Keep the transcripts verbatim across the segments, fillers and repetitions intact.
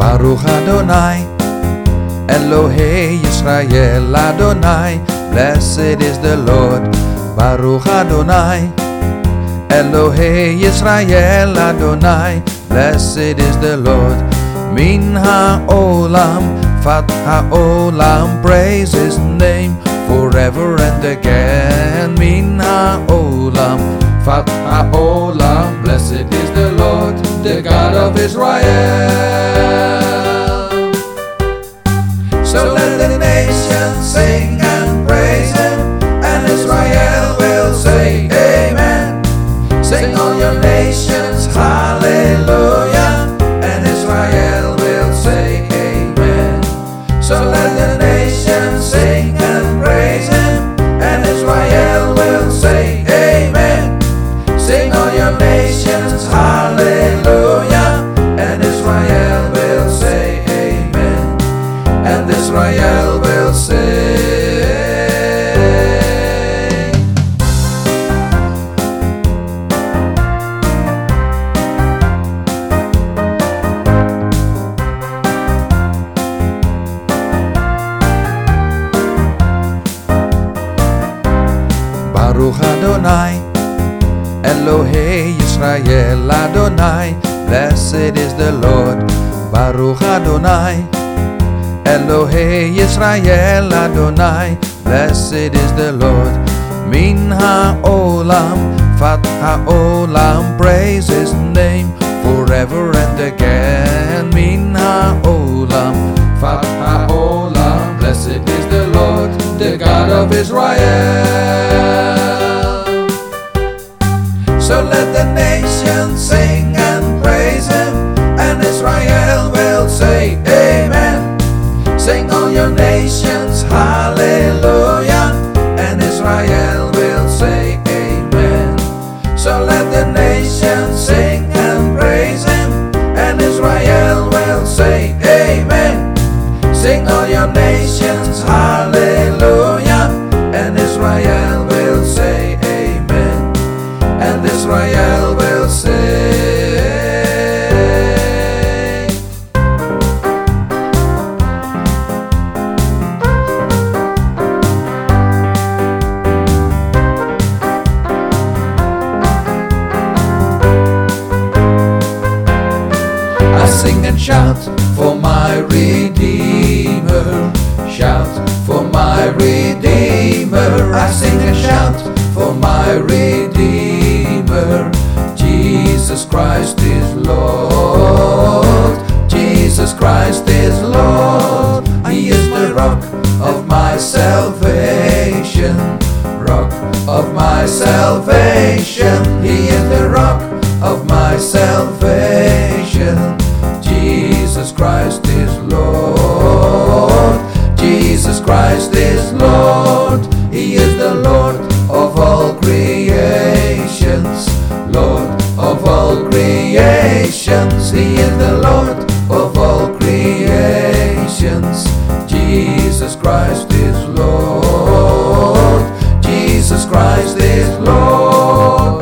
Baruch Adonai, Elohei Yisrael Adonai, blessed is the Lord. Baruch Adonai, Elohei Yisrael Adonai, blessed is the Lord. Min ha'olam, Fat ha'olam, praise His name forever and again. Min ha'olam, Fat ha'olam, blessed is the Lord, the God of Israel. So let the nations sing and praise Him, and Israel will say Amen. Sing all your nations, hallelujah, and Israel will say Amen. So let the nations sing and praise Him, and Israel will say Amen. Sing all your nations, hallelujah, and Israel will say Amen. And Israel will say Baruch Adonai, Elohei Yisrael Adonai, blessed is the Lord. Baruch Adonai, Elohei Yisrael Adonai, blessed is the Lord. Min ha'olam, Fat ha'olam, praise His name forever and again. Min ha'olam, Fat ha'olam, blessed is the Lord, the God of Israel. So let the nations sing and praise Him, and Israel will say Amen. Sing all your nations, hallelujah, and Israel will say Amen. So let the nations sing and praise Him, and Israel will say Amen. Sing all your nations, hallelujah, and Israel will say Amen. And Israel will say I sing and shout for my Redeemer, shout for my Redeemer. I sing and shout for my Redeemer. Jesus Christ is Lord, Jesus Christ is Lord. He is the rock of my salvation, rock of my salvation. He is the rock of my salvation. Jesus Christ is Lord, Jesus Christ is Lord. He is the Lord of all creations, Lord of all creations. He is the Lord of all creations. Jesus Christ is Lord, Jesus Christ is Lord.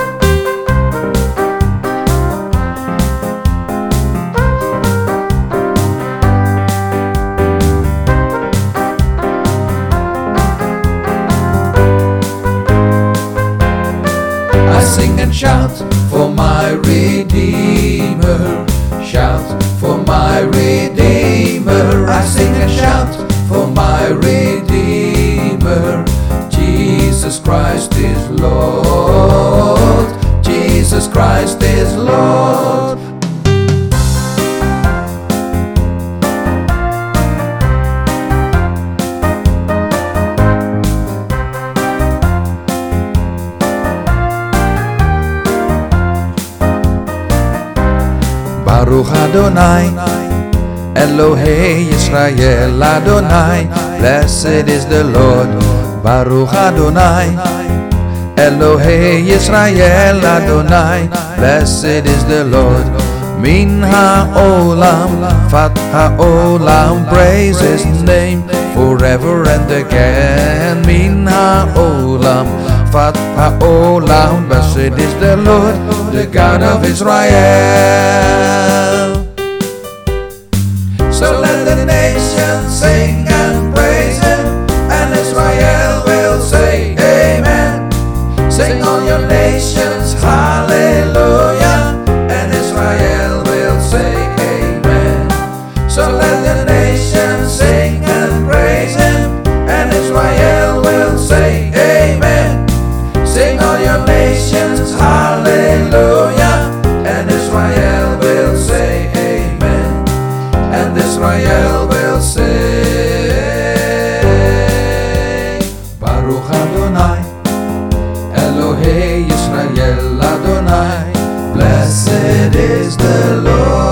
I sing and shout for my Redeemer, shout for my Redeemer. I sing and shout for my Redeemer. Jesus Christ is Lord, Jesus Christ is Lord. Baruch Adonai, Elohei Yisrael Adonai, blessed is the Lord. Baruch Adonai, Elohei Yisrael Adonai, blessed is the Lord. Min ha'olam, Fat ha'olam, praise His name forever and again. Min ha'olam, Fat ha'olam, blessed is the Lord, the God of Israel. So let the nations sing and praise Him, and Israel will say Amen. Sing all your nations, hallelujah, and Israel will say Amen. And Israel will say Baruch Adonai, Elohei Yisrael Adonai. Blessed is the Lord.